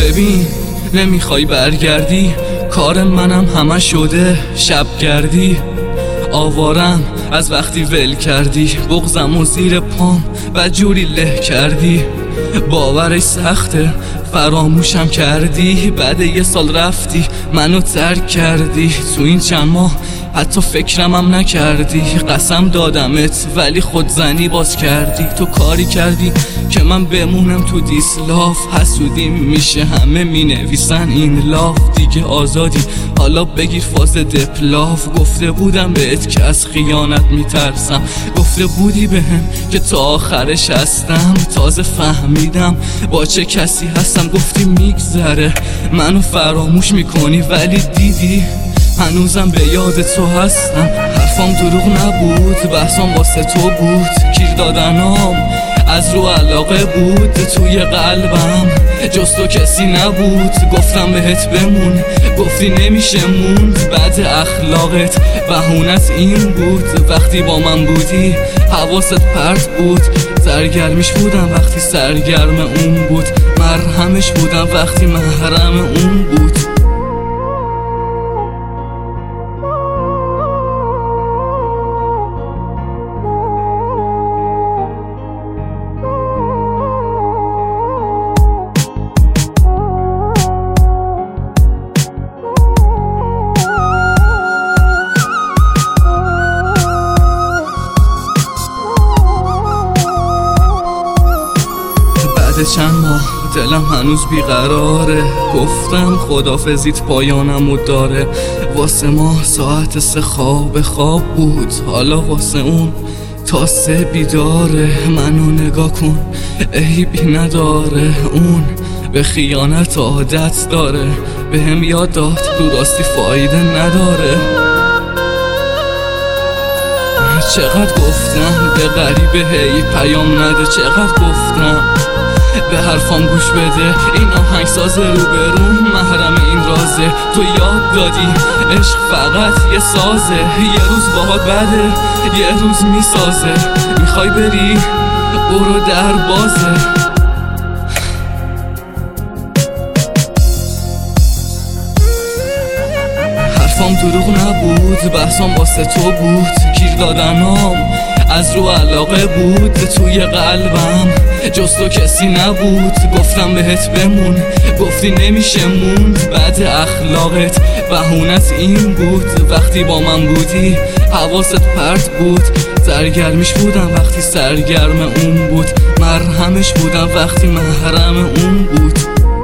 ببین نمیخوای برگردی، کار منم همه شده شب گردی. آوارم از وقتی ول کردی، بغضم و زیر پام و جوری له کردی. باورش سخته فراموشم کردی، بعد یه سال رفتی منو ترک کردی. تو این چند ماه حتی فکرمم نکردی، قسم دادمت ولی خودزنی باز کردی. تو کاری کردی که من بمونم تو دیسلاف، حسودیم میشه همه مینویسن این لاف. دیگه آزادی حالا بگیر فاز دپلاف. گفته بودم بهت که از خیانت میترسم، گفته بودی بهم که تا آخرش هستم. تازه فهمیدم با چه کسی هستم. گفتی میگذره منو فراموش میکنی، ولی دیدی هنوزم به یاد تو هستم. حرفام دروغ نبود، بحثام واسه تو بود. گیر دادنام از رو علاقه بود، توی قلبم جز تو کسی نبود. گفتم بهت بمون، گفتی نمیشه موند. بعد اخلاقت بهونت این بود، وقتی با من بودی حواست پرت بود. سرگرمیش بودم وقتی سرگرم اون بود، مرهمش بودم وقتی محرم اون بود. چند ماه دلم هنوز بیقراره، گفتم خدافزیت پایانمو داره. واسه ما ساعت 3 خواب بود، حالا واسه اون تا 3 بیداره. منو نگاه کن عیبی نداره، اون به خیانت عادت داره. بهم یاد داد تو راستی فایده نداره. چقدر گفتم به غریبه هی پیام نده، چقدر گفتم به حرفام گوش بده. این آهنگ ساز روبروم محرم این رازه. تو یاد دادی عشق فقط یه سازه، یه روز باهات بده یه روز میسازه. میخوای بری برو در بازه. حرفام دروغ نبود، بحثام واسه تو بود. گیر دادنام از رو علاقه بود، توی قلبم جز تو کسی نبود. گفتم بهت بمون، گفتی نمیشه موند. بعد اخلاقت بهونت این بود، وقتی با من بودی حواست پرت بود. سرگرمیش بودم وقتی سرگرم اون بود، مرهمش بودم وقتی محرم اون بود.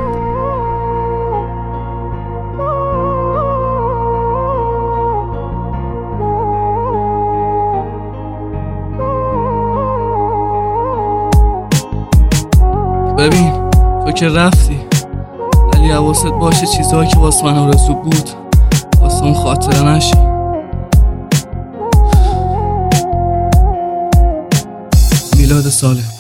ببین تو که رفتی، ولی حواست باشه چیزهایی که واسه من آرزو بود واسه اون خاطره نشی. میلاد صالح.